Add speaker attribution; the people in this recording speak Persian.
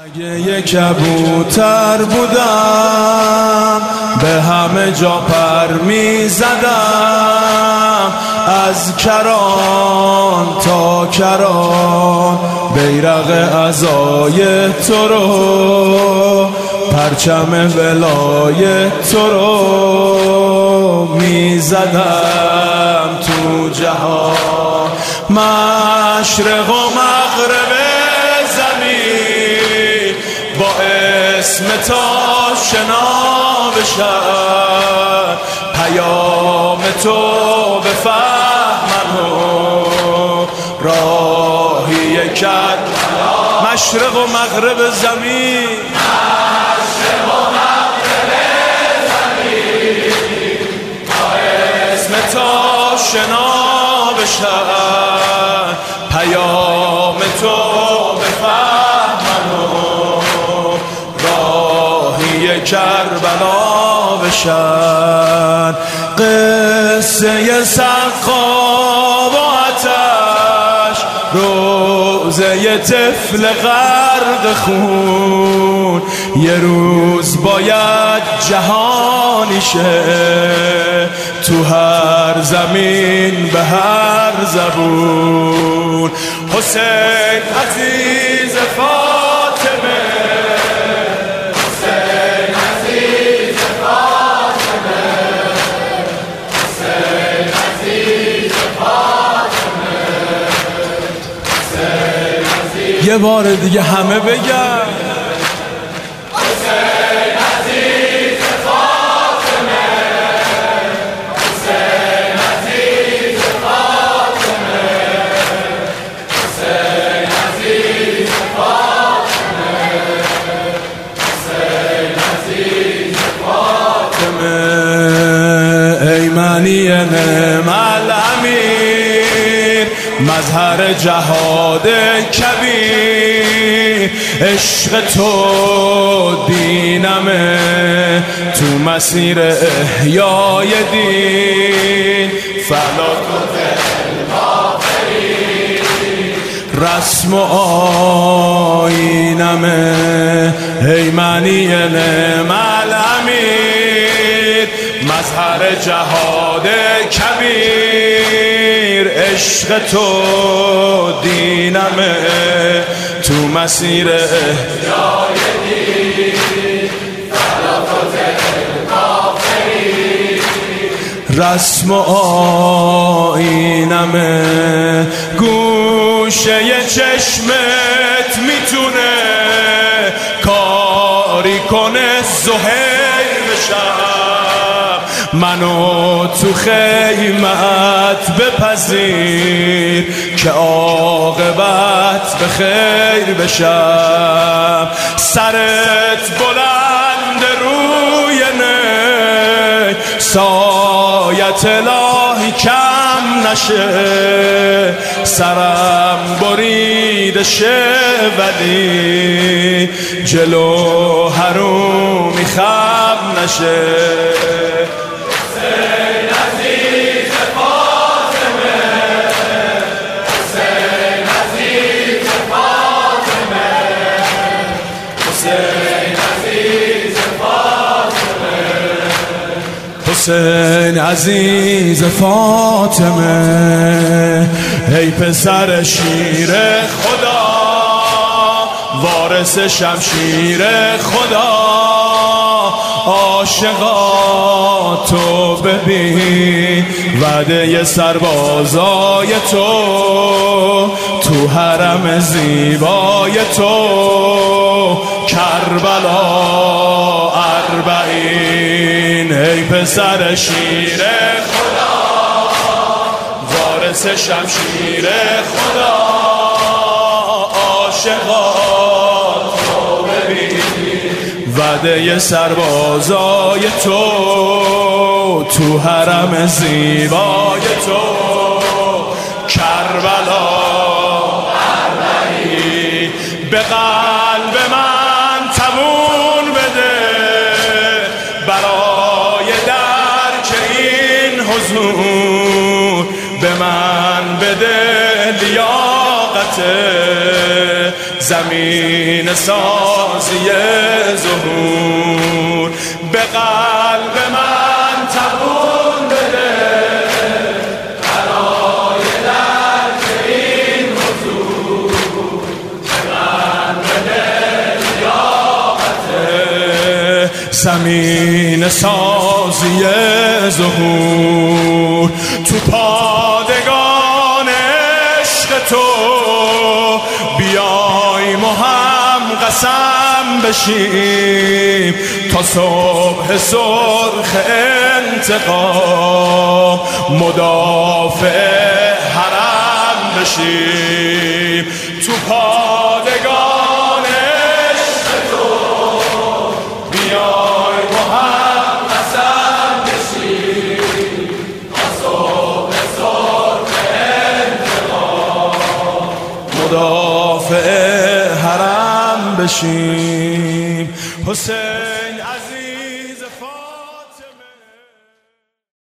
Speaker 1: اگه یک کبوتر بودم به همه جا پر می زدم، از کران تا کران بیرق عزای تو رو، پرچم ولایت تو رو می زدم تو جهان. مشرق و مغرب زمین با اسم تا شنا بشن، پیام تو بفهمن و راهی کرد. مشرق و مغرب زمین، مشرق و مغرب زمین با اسم تا شنا بشن، پیام تو بفهمن و راهی کربلا بشن. قصه سقا و آتش، روزه طفل غرق خون، یه روز باید جهانی شه تو هر زمین به هر زبون. حسین عزیز فاطمه، حسین عزیز فاطمه، حسین عزیز فاطمه، حسین عزیز. یه بار دیگه همه بگن ایمنی نعم الامیر، مظهر جهاد کبیر. عشق تو دینمه تو مسیر احیای دین، فلا تطع الکافرین. رسم و آیینمه ایمنی نعم الامیر، مظهر جهاد کبیر. عشق تو دینمه تو مسیر احیای دین، فلا تطع الکافرین. رسم و آیینمه گوشه چشمت میتونه کاری کنه زهیر بشم، منو تو خیمت بپذیر که عاقبت به خیر بشم. سرت بلند روی نی، سایت الهی کم نشه، سرم بریده شه ولی جلو حرومی خم نشه. حسین عزیز فاطمه، حسین عزیز فاطمه، حسین عزیز فاطمه، حسین عزیز فاطمه. ای پسر شیر خدا، وارث شمشیر خدا، عاشقا تو ببین وعده سربازای تو تو حرم زیبای تو، کربلا اربعین. ای پسر شیر خدا، وارث شمشیر خدا، عاشقا تو ببین وعده سربازای تو تو حرم زیبای تو، کربلا اربعین. به قلب من تمون بده برای درک این حضور، به من بده لیاقت زمین سازی ظهور. به قلب من تبون بده برای درک این حضور. به من بده لیاقت زمین سازی ظهور. تو پادگان عشق تو بیایم و هم قسم بشیم تا صبح سرخ انتقام مدافع حرم بشیم. تو پادگان عشق تو بیایم و هم قسم بشیم تا صبح سرخ انتقام مدافع حرم بشیم. حسین